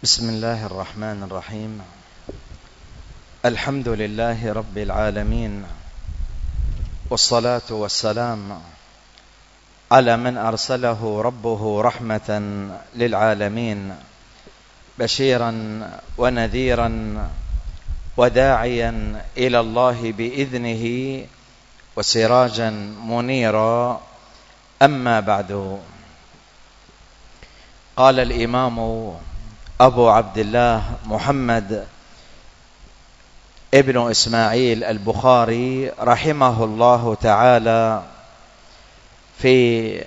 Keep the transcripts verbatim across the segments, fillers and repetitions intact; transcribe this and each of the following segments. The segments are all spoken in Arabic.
بسم الله الرحمن الرحيم. الحمد لله رب العالمين، والصلاة والسلام على من أرسله ربه رحمة للعالمين، بشيرا ونذيرا وداعيا إلى الله بإذنه وسراجا منيرا. أما بعد، قال الإمام أبو عبد الله محمد ابن إسماعيل البخاري رحمه الله تعالى في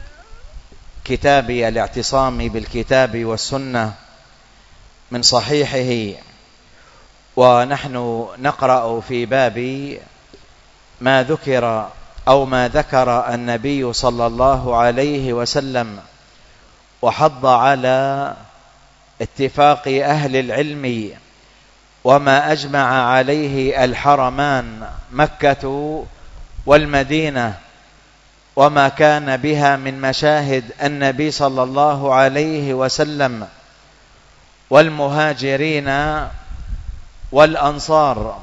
كتاب الاعتصام بالكتاب والسنة من صحيحه، ونحن نقرأ في باب ما ذكر أو ما ذكر النبي صلى الله عليه وسلم وحض على اتفاق أهل العلم وما أجمع عليه الحرمان مكة والمدينة، وما كان بها من مشاهد النبي صلى الله عليه وسلم والمهاجرين والأنصار،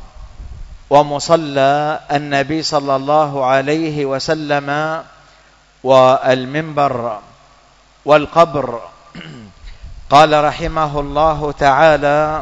ومصلى النبي صلى الله عليه وسلم والمنبر والقبر. قال رحمه الله تعالى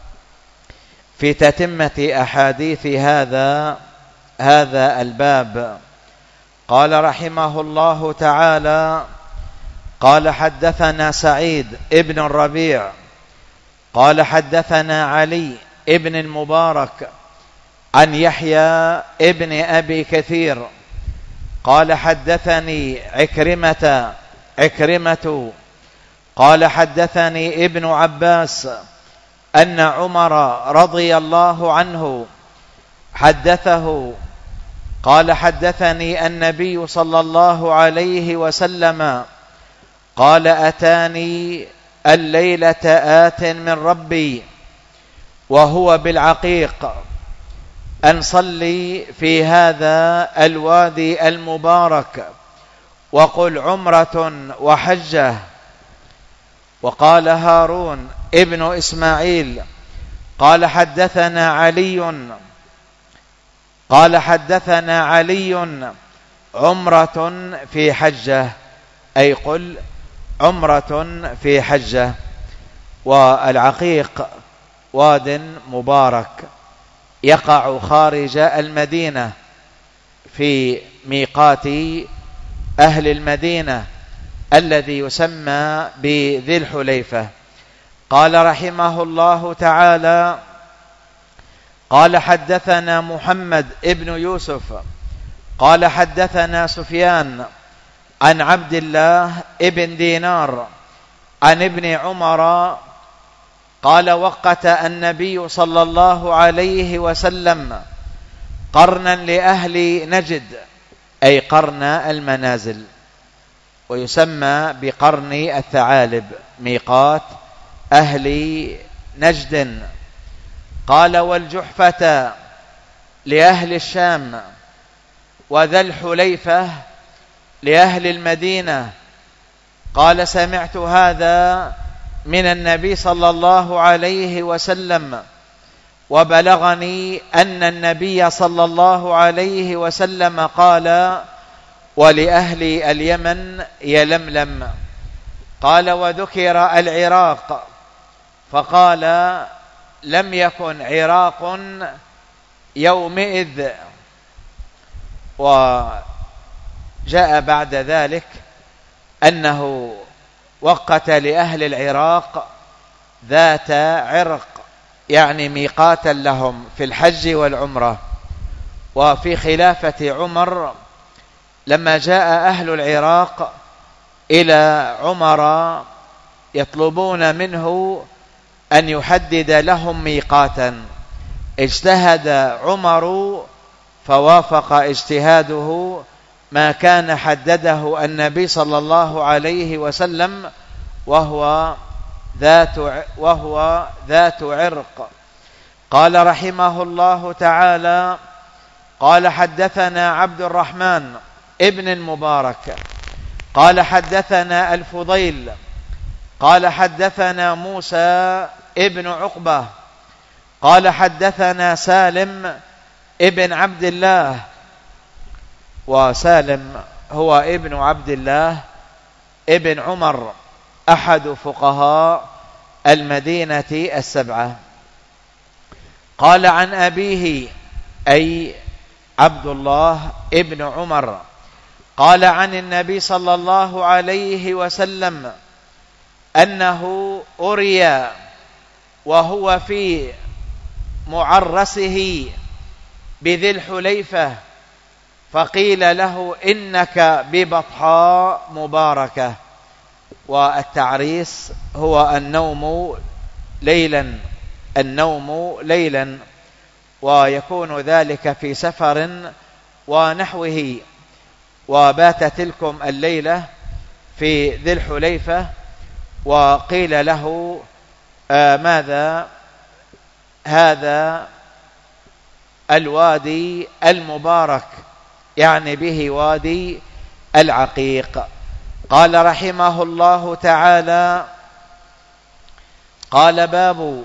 في تتمة أحاديث هذا هذا الباب، قال رحمه الله تعالى: قال حدثنا سعيد ابن الربيع قال حدثنا علي ابن المبارك عن يحيى ابن أبي كثير قال حدثني عكرمة عكرمة قال حدثني ابن عباس أن عمر رضي الله عنه حدثه قال حدثني النبي صلى الله عليه وسلم قال: أتاني الليلة آت من ربي وهو بالعقيق أن صلي في هذا الوادي المبارك وقل عمرة وحجة. وقال هارون ابن إسماعيل قال حدثنا علي قال حدثنا علي عمرة في حجة، أي قل عمرة في حجة. والعقيق واد مبارك يقع خارج المدينة في ميقات أهل المدينة الذي يسمى بذي الحليفة. قال رحمه الله تعالى: قال حدثنا محمد ابن يوسف قال حدثنا سفيان عن عبد الله ابن دينار عن ابن عمر قال: وقت النبي صلى الله عليه وسلم قرنا لأهل نجد، أي قرن المنازل، ويسمى بقرن الثعالب، ميقات أهل نجد. قال: والجحفة لأهل الشام، وذا الحليفة لأهل المدينة. قال: سمعت هذا من النبي صلى الله عليه وسلم، وبلغني أن النبي صلى الله عليه وسلم قال: ولأهل اليمن يلملم. قال: وذكر العراق، فقال: لم يكن عراق يومئذ. وجاء بعد ذلك أنه وقت لأهل العراق ذات عرق، يعني ميقاتا لهم في الحج والعمرة. وفي خلافة عمر لما جاء أهل العراق إلى عمر يطلبون منه أن يحدد لهم ميقاتا، اجتهد عمر فوافق اجتهاده ما كان حدده النبي صلى الله عليه وسلم، وهو ذات وهو ذات عرق. قال رحمه الله تعالى: قال حدثنا عبد الرحمن ابن المبارك قال حدثنا الفضيل قال حدثنا موسى ابن عقبة قال حدثنا سالم ابن عبد الله، وسالم هو ابن عبد الله ابن عمر أحد فقهاء المدينة السبعة. قال عن أبيه أي عبد الله ابن عمر قال عن النبي صلى الله عليه وسلم أنه أري وهو في معرسه بذي الحليفة فقيل له إنك ببطحاء مباركة. والتعريس هو النوم ليلا النوم ليلا ويكون ذلك في سفر ونحوه. وبات تلكم الليلة في ذي الحليفة وقيل له آه ماذا هذا الوادي المبارك، يعني به وادي العقيق. قال رحمه الله تعالى: قال باب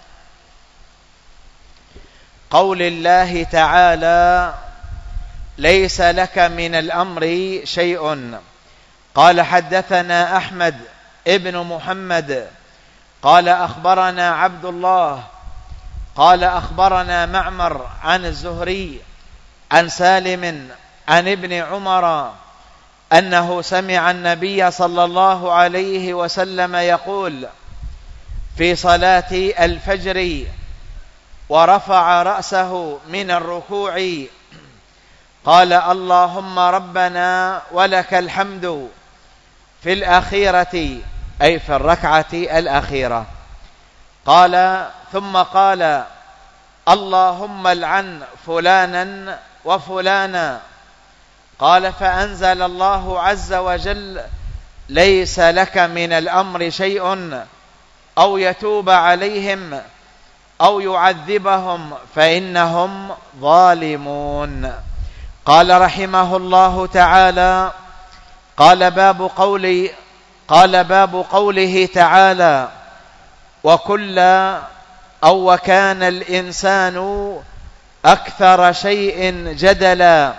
قول الله تعالى: ليس لك من الأمر شيء. قال حدثنا أحمد ابن محمد قال أخبرنا عبد الله قال أخبرنا معمر عن الزهري عن سالم عن ابن عمر أنه سمع النبي صلى الله عليه وسلم يقول في صلاة الفجر ورفع رأسه من الركوع قال: اللهم ربنا ولك الحمد في الأخيرة، أي في الركعة الأخيرة. قال ثم قال: اللهم العن فلانا وفلانا. قال: فأنزل الله عز وجل: ليس لك من الأمر شيء أو يتوب عليهم أو يعذبهم فإنهم ظالمون. قال رحمه الله تعالى: قال باب قولي قال باب قوله تعالى: وكل أو وكان الإنسان أكثر شيء جدلا.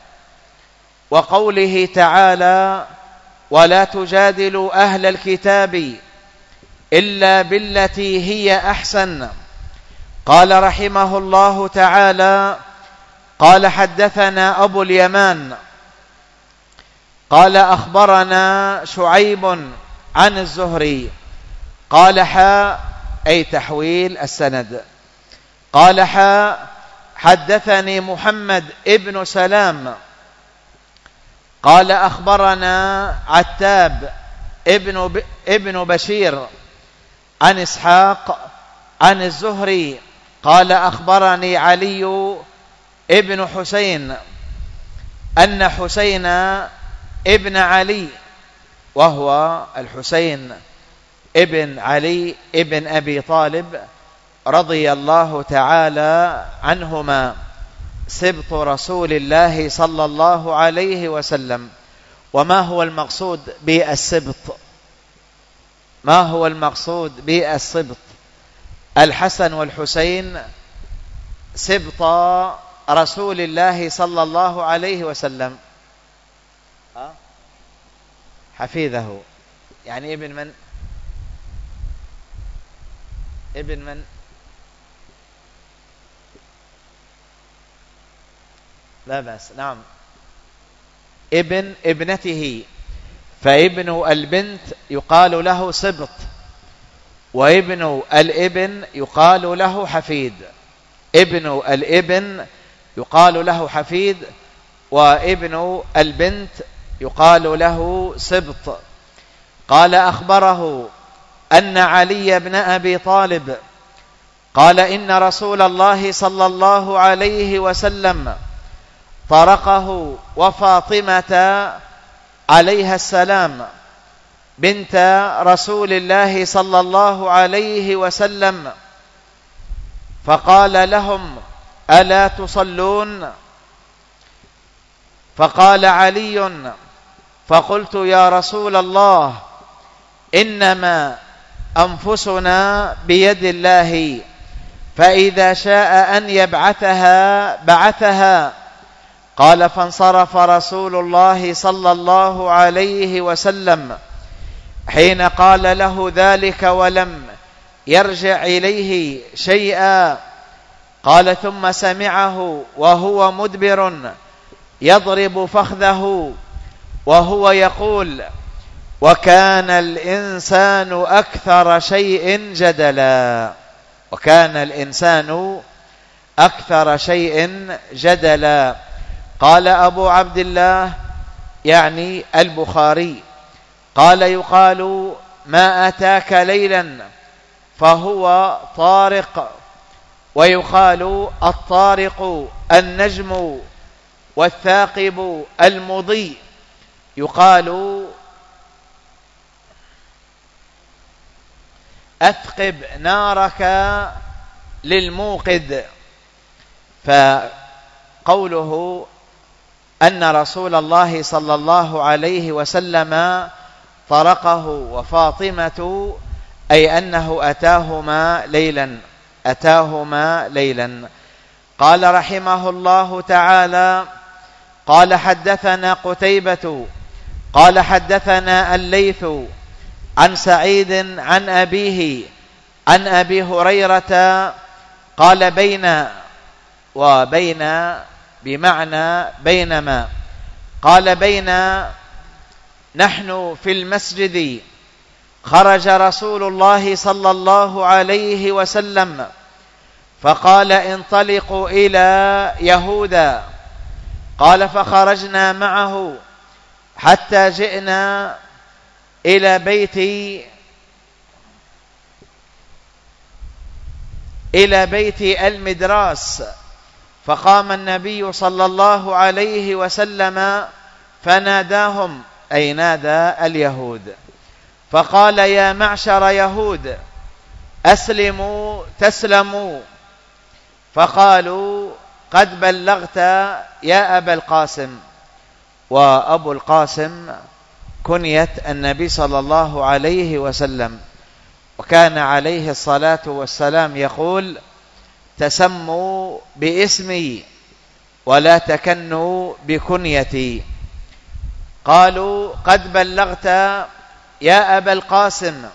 وقوله تعالى: ولا تجادلوا أهل الكتاب إلا بالتي هي أحسن. قال رحمه الله تعالى: قال حدثنا أبو اليمان قال أخبرنا شعيب عن الزهري قال حا أي تحويل السند. قال حا حدثني محمد ابن سلام قال أخبرنا عتاب ابن, ب... ابن بشير عن إسحاق عن الزهري قال أخبرني علي ابن حسين أن حسين ابن علي وهو الحسين ابن علي ابن أبي طالب رضي الله تعالى عنهما سبط رسول الله صلى الله عليه وسلم. وما هو المقصود بالسبط؟ ما هو المقصود بالسبط؟ الحسن والحسين سبط رسول الله صلى الله عليه وسلم، حفيده، يعني ابن من؟ ابن من؟ لا بأس، نعم، ابن ابنته. فابن البنت يقال له سبط، وابن الابن يقال له حفيد. ابن الابن يقال له حفيد، وابن البنت يقال له سبط. قال أخبره أن علي بن أبي طالب قال إن رسول الله صلى الله عليه وسلم طرقه وفاطمة عليها السلام بنت رسول الله صلى الله عليه وسلم فقال لهم: ألا تصلون؟ فقال علي: فقلت يا رسول الله إنما أنفسنا بيد الله، فإذا شاء أن يبعثها بعثها. قال فانصرف رسول الله صلى الله عليه وسلم حين قال له ذلك ولم يرجع إليه شيئا. قال ثم سمعه وهو مدبر يضرب فخذه وهو يقول: وكان الإنسان أكثر شيء جدلا. وكان الإنسان أكثر شيء جدلا. قال أبو عبد الله يعني البخاري: قال يقال ما أتاك ليلا فهو طارق، ويقال الطارق النجم، والثاقب المضيء. يقال أثقب نارك للموقد. فقوله أن رسول الله صلى الله عليه وسلم طرقه وفاطمة أي أنه أتاهما ليلا أتاهما ليلا. قال رحمه الله تعالى: قال حدثنا قتيبة قال حدثنا الليث عن سعيد عن أبيه عن أبي هريرة قال: بين وبين بمعنى بينما. قال: بين نحن في المسجد خرج رسول الله صلى الله عليه وسلم فقال: انطلقوا إلى يهوذا. قال: فخرجنا معه حتى جئنا إلى بيت إلى بيت المدراس، فقام النبي صلى الله عليه وسلم فناداهم أي نادى اليهود، فقال: يا معشر يهود أسلموا تسلموا. فقالوا: قد بلغت يا أبا القاسم. وأبو القاسم كنية النبي صلى الله عليه وسلم، وكان عليه الصلاة والسلام يقول: تسموا باسمي ولا تكنوا بكنيتي. قالوا: قد بلغت يا أبا القاسم.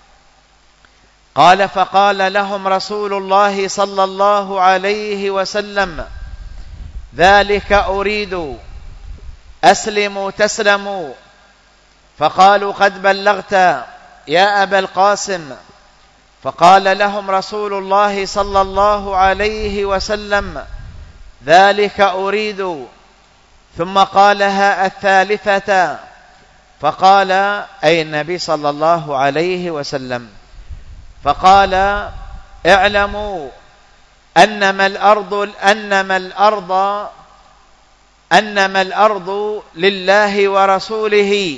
قال: فقال لهم رسول الله صلى الله عليه وسلم: ذلك أريد، أسلموا تسلموا. فقالوا: قد بلغت يا أبا القاسم. فقال لهم رسول الله صلى الله عليه وسلم: ذلك أريد. ثم قالها الثالثة، فقال أي النبي صلى الله عليه وسلم، فقال: اعلموا أنما الأرض أنما الأرض أنما الأرض لله ورسوله،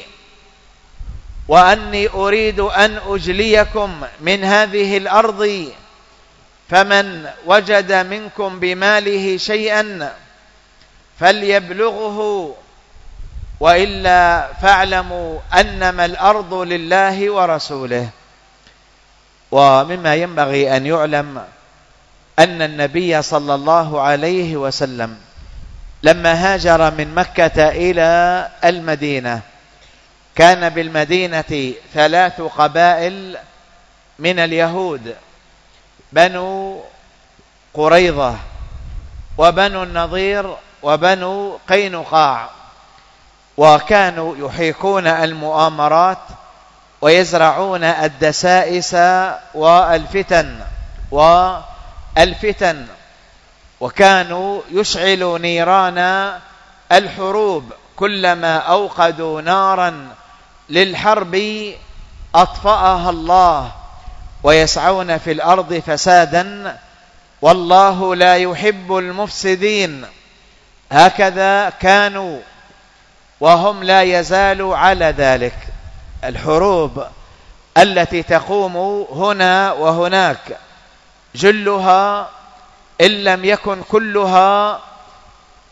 وأني أريد أن أجليكم من هذه الأرض، فمن وجد منكم بماله شيئا فليبلغه، وإلا فاعلموا أنما الأرض لله ورسوله. ومما ينبغي أن يعلم أن النبي صلى الله عليه وسلم لما هاجر من مكة إلى المدينة كان بالمدينة ثلاث قبائل من اليهود: بنو قريظة وبنو النضير وبنو قينقاع، وكانوا يحيكون المؤامرات ويزرعون الدسائس والفتن والفتن وكانوا يشعلوا نيران الحروب، كلما أوقدوا نارا للحرب أطفأها الله، ويسعون في الأرض فسادا، والله لا يحب المفسدين. هكذا كانوا وهم لا يزالوا على ذلك. الحروب التي تقوم هنا وهناك جلها إن لم يكن كلها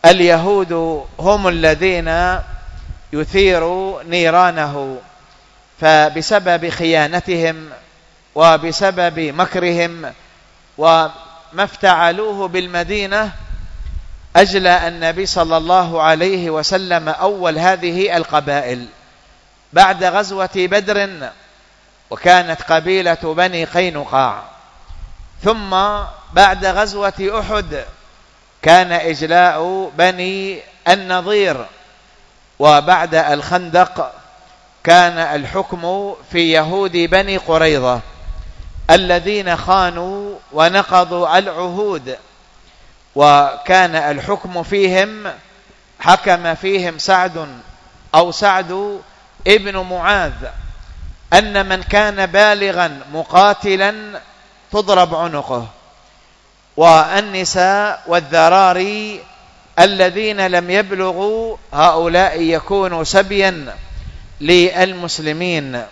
اليهود هم الذين يثيروا نيرانه. فبسبب خيانتهم وبسبب مكرهم وما افتعلوه بالمدينة أجلى النبي صلى الله عليه وسلم أول هذه القبائل بعد غزوة بدر، وكانت قبيلة بني قينقاع، ثم بعد غزوة أحد كان إجلاء بني النضير، وبعد الخندق كان الحكم في يهود بني قريظة الذين خانوا ونقضوا العهود، وكان الحكم فيهم حكم فيهم سعد أو سعد ابن معاذ أن من كان بالغا مقاتلا تضرب عنقه، والنساء والذراري الذين لم يبلغوا هؤلاء يكونوا سبيا للمسلمين.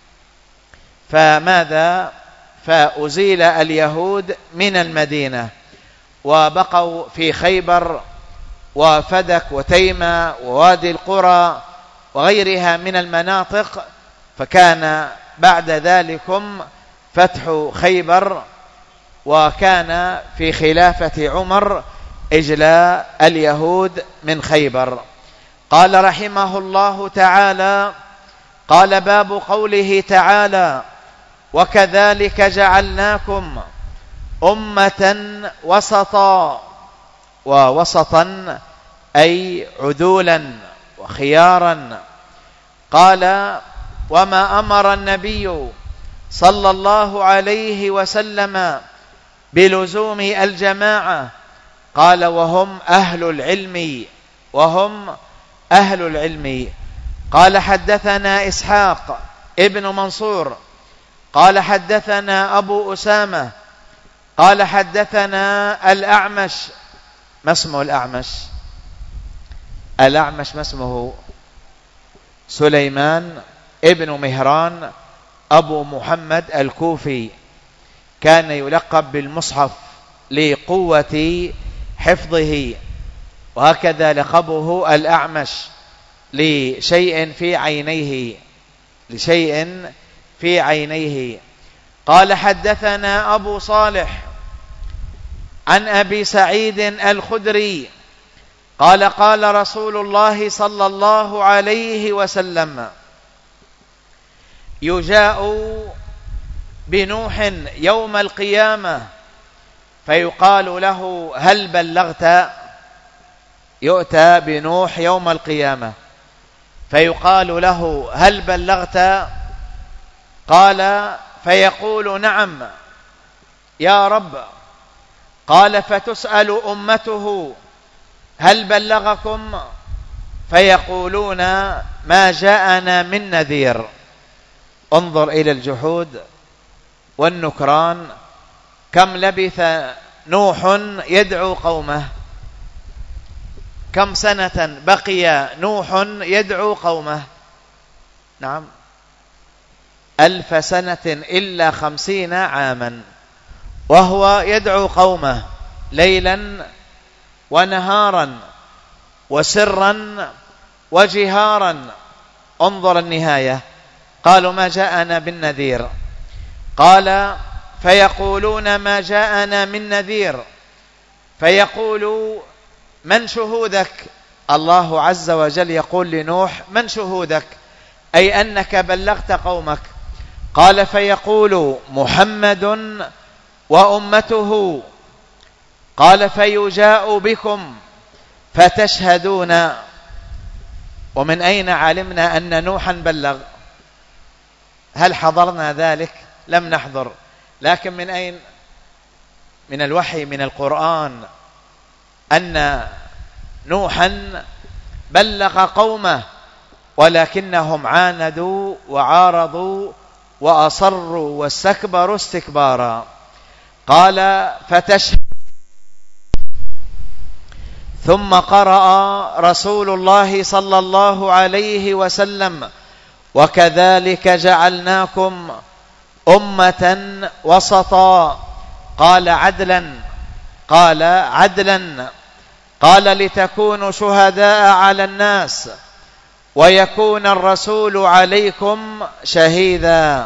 فماذا؟ فأزيل اليهود من المدينة وبقوا في خيبر وفدك وتيمة ووادي القرى وغيرها من المناطق، فكان بعد ذلكم فتح خيبر، وكان في خلافة عمر إجلاء اليهود من خيبر. قال رحمه الله تعالى: قال باب قوله تعالى: وكذلك جعلناكم أمة وسطا، ووسطا أي عدولا وخيارا. قال: وما أمر النبي صلى الله عليه وسلم بلزوم الجماعة، قال: وهم أهل العلم، وهم أهل العلم. قال: حدثنا إسحاق ابن منصور قال حدثنا أبو أسامة قال حدثنا الأعمش. ما اسمه الأعمش؟ الأعمش ما اسمه؟ سليمان ابن مهران أبو محمد الكوفي، كان يلقب بالمصحف لقوة حفظه، وهكذا لقبه الأعمش لشيء في عينيه، لشيء في عينيه. قال: حدثنا أبو صالح عن أبي سعيد الخدري قال: قال رسول الله صلى الله عليه وسلم: يجاء بنوح يوم القيامة فيقال له: هل بلغت؟ يؤتى بنوح يوم القيامة فيقال له: هل بلغت؟ قال: فيقول: نعم يا رب. قال: فتسأل أمته: هل بلغكم؟ فيقولون: ما جاءنا من نذير. انظر إلى الجحود والنكران. كم لبث نوح يدعو قومه؟ كم سنة بقي نوح يدعو قومه؟ نعم، ألف سنة إلا خمسين عاما، وهو يدعو قومه ليلا ونهارا وسرا وجهارا. انظر النهاية. قالوا: ما جاءنا بالنذير. قال: فيقولون: ما جاءنا من نذير. فيقول: من شهودك؟ الله عز وجل يقول لنوح: من شهودك؟ أي أنك بلغت قومك. قال: فيقول: محمد وأمته. قال: فيجاء بكم فتشهدون. ومن أين علمنا أن نوحا بلغ؟ هل حضرنا ذلك؟ لم نحضر. لكن من أين؟ من الوحي، من القرآن، أن نوحا بلغ قومه، ولكنهم عاندوا وعارضوا وأصروا واستكبروا استكبارا. قال: فتشهد. ثم قرأ رسول الله صلى الله عليه وسلم: وكذلك جعلناكم أمة وسطا. قال: عدلا. قال: عدلا. قال: لتكونوا شهداء على الناس ويكون الرسول عليكم شهيدا.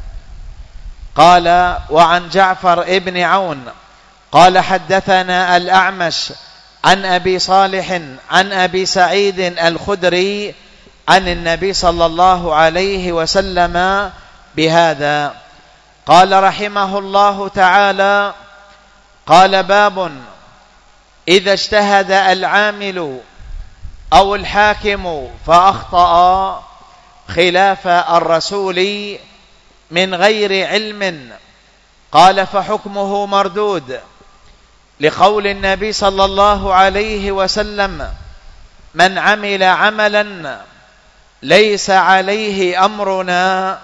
قال: وعن جعفر ابن عون قال: حدثنا الأعمش عن أبي صالح عن أبي سعيد الخدري عن النبي صلى الله عليه وسلم بهذا. قال رحمه الله تعالى: قال: باب إذا اجتهد العامل أو الحاكم فأخطأ خلاف الرسول من غير علم، قال: فحكمه مردود، لقول النبي صلى الله عليه وسلم: من عمل عملا ليس عليه أمرنا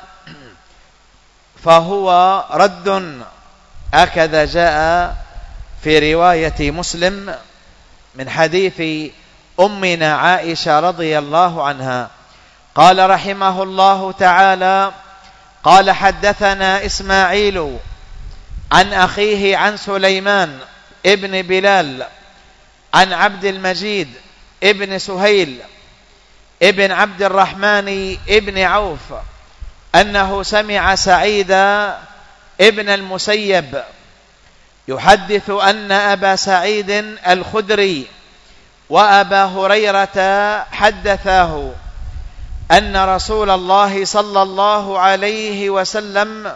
فهو رد. هكذا جاء في رواية مسلم من حديث أمنا عائشة رضي الله عنها. قال رحمه الله تعالى: قال: حدثنا إسماعيل عن أخيه عن سليمان ابن بلال عن عبد المجيد ابن سهيل ابن عبد الرحمن ابن عوف أنه سمع سعيد ابن المسيب يحدث أن أبا سعيد الخدري وأبا هريرة حدثاه أن رسول الله صلى الله عليه وسلم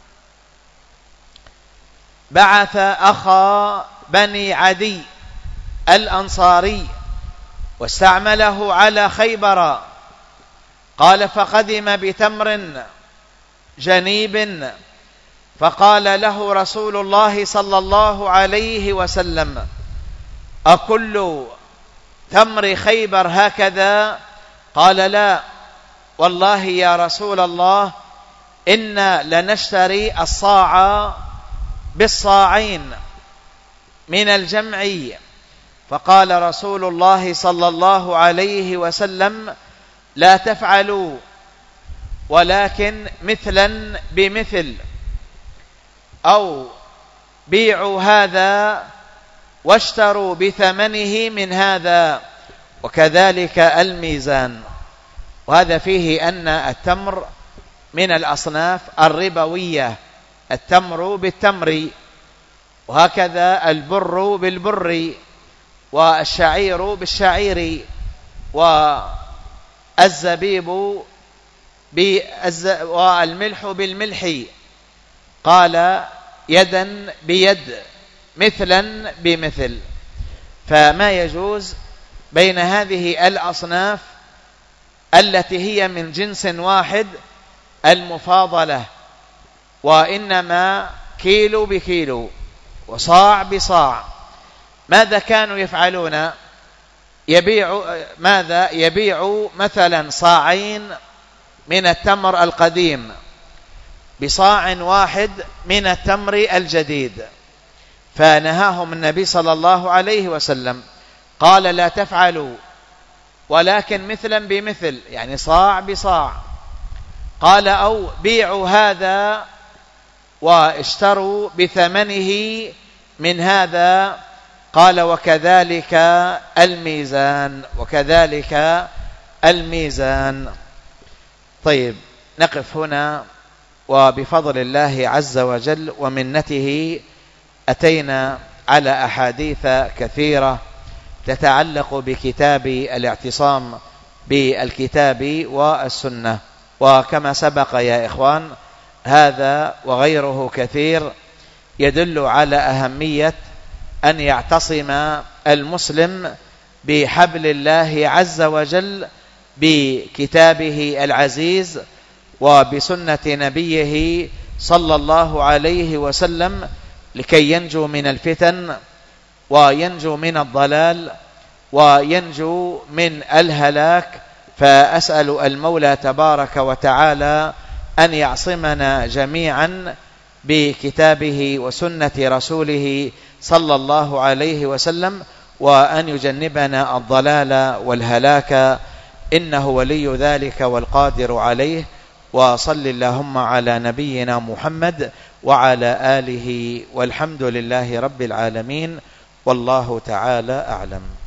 بعث أخا بني عدي الأنصاري واستعمله على خيبر. قال: فقدم بتمر جنيب، فقال له رسول الله صلى الله عليه وسلم: أكل تمر خيبر هكذا؟ قال: لا والله يا رسول الله، إنا لنشتري الصاع بالصاعين من الجمع. فقال رسول الله صلى الله عليه وسلم: لا تفعلوا، ولكن مثلا بمثل، أو بيعوا هذا واشتروا بثمنه من هذا، وكذلك الميزان. وهذا فيه أن التمر من الأصناف الربوية، التمر بالتمر، وهكذا البر بالبر، والشعير بالشعير، والزبيب بالز... والملح بالملح. قال: يدا بيد، مثلا بمثل. فما يجوز بين هذه الأصناف التي هي من جنس واحد المفاضلة، وإنما كيلو بكيلو وصاع بصاع. ماذا كانوا يفعلون؟ يبيع ماذا؟ يبيع مثلا صاعين من التمر القديم بصاع واحد من التمر الجديد. فنهاهم النبي صلى الله عليه وسلم، قال: لا تفعلوا، ولكن مثلا بمثل، يعني صاع بصاع. قال: أو بيعوا هذا واشتروا بثمنه من هذا. قال: وكذلك الميزان، وكذلك الميزان. طيب، نقف هنا، وبفضل الله عز وجل ومنته أتينا على أحاديث كثيرة تتعلق بكتاب الاعتصام بالكتاب والسنة. وكما سبق يا إخوان، هذا وغيره كثير يدل على أهمية أن يعتصم المسلم بحبل الله عز وجل، بكتابه العزيز وبسنة نبيه صلى الله عليه وسلم، لكي ينجو من الفتن وينجو من الضلال وينجو من الهلاك. فأسأل المولى تبارك وتعالى أن يعصمنا جميعا بكتابه وسنة رسوله صلى الله عليه وسلم، وأن يجنبنا الضلال والهلاك، إنه ولي ذلك والقادر عليه. وصل اللهم على نبينا محمد وعلى آله، والحمد لله رب العالمين، والله تعالى أعلم.